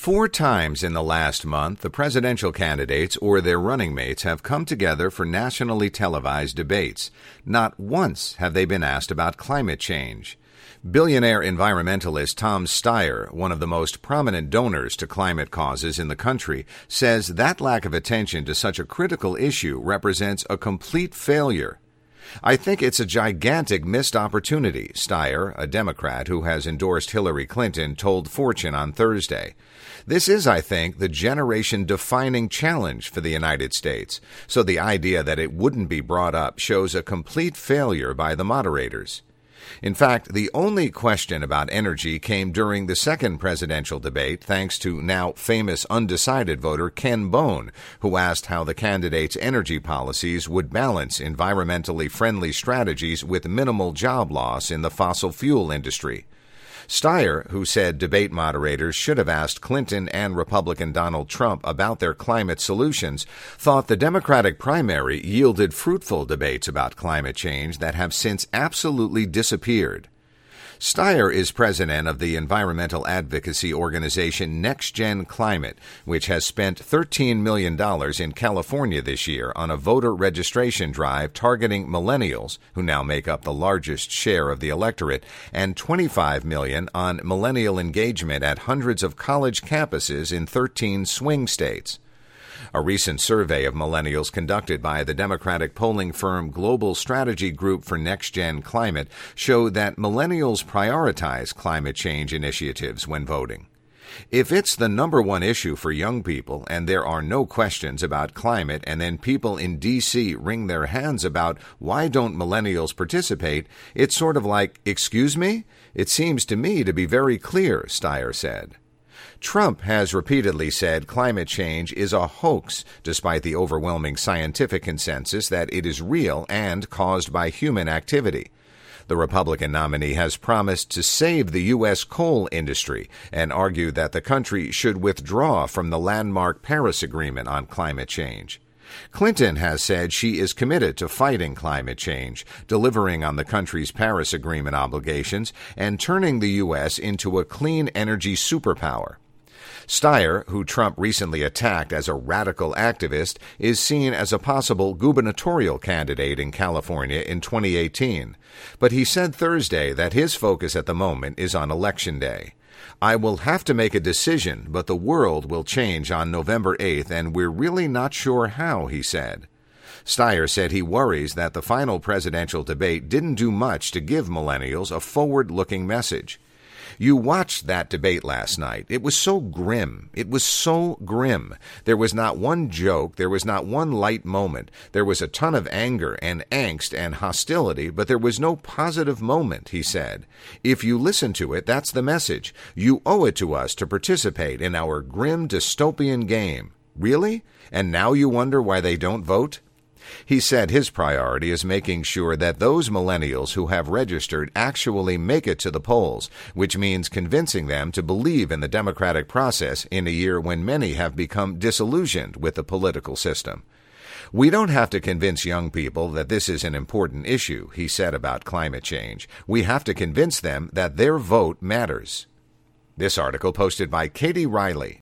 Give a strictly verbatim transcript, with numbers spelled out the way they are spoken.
Four times in the last month, the presidential candidates or their running mates have come together for nationally televised debates. Not once have they been asked about climate change. Billionaire environmentalist Tom Steyer, one of the most prominent donors to climate causes in the country, says that lack of attention to such a critical issue represents a complete failure. I think it's a gigantic missed opportunity, Steyer, a Democrat who has endorsed Hillary Clinton, told Fortune on Thursday. This is, I think, the generation-defining challenge for the United States, so the idea that it wouldn't be brought up shows a complete failure by the moderators. In fact, the only question about energy came during the second presidential debate, thanks to now famous undecided voter Ken Bone, who asked how the candidates' energy policies would balance environmentally friendly strategies with minimal job loss in the fossil fuel industry. Steyer, who said debate moderators should have asked Clinton and Republican Donald Trump about their climate solutions, thought the Democratic primary yielded fruitful debates about climate change that have since absolutely disappeared. Steyer is president of the environmental advocacy organization NextGen Climate, which has spent thirteen million dollars in California this year on a voter registration drive targeting millennials, who now make up the largest share of the electorate, and twenty-five million dollars on millennial engagement at hundreds of college campuses in thirteen swing states. A recent survey of millennials conducted by the Democratic polling firm Global Strategy Group for NextGen Climate showed that millennials prioritize climate change initiatives when voting. If it's the number one issue for young people and there are no questions about climate and then people in D C wring their hands about why don't millennials participate, it's sort of like, excuse me? It seems to me to be very clear, Steyer said. Trump has repeatedly said climate change is a hoax, despite the overwhelming scientific consensus that it is real and caused by human activity. The Republican nominee has promised to save the U S coal industry and argued that the country should withdraw from the landmark Paris Agreement on climate change. Clinton has said she is committed to fighting climate change, delivering on the country's Paris Agreement obligations, and turning the U S into a clean energy superpower. Steyer, who Trump recently attacked as a radical activist, is seen as a possible gubernatorial candidate in California in twenty eighteen. But he said Thursday that his focus at the moment is on Election Day. I will have to make a decision, but the world will change on November eighth, and we're really not sure how, he said. Steyer said he worries that the final presidential debate didn't do much to give millennials a forward-looking message. You watched that debate last night. It was so grim. It was so grim. There was not one joke. There was not one light moment. There was a ton of anger and angst and hostility, but there was no positive moment, he said. If you listen to it, that's the message. You owe it to us to participate in our grim dystopian game. Really? And now you wonder why they don't vote? He said his priority is making sure that those millennials who have registered actually make it to the polls, which means convincing them to believe in the democratic process in a year when many have become disillusioned with the political system. We don't have to convince young people that this is an important issue, he said about climate change. We have to convince them that their vote matters. This article posted by Katie Riley.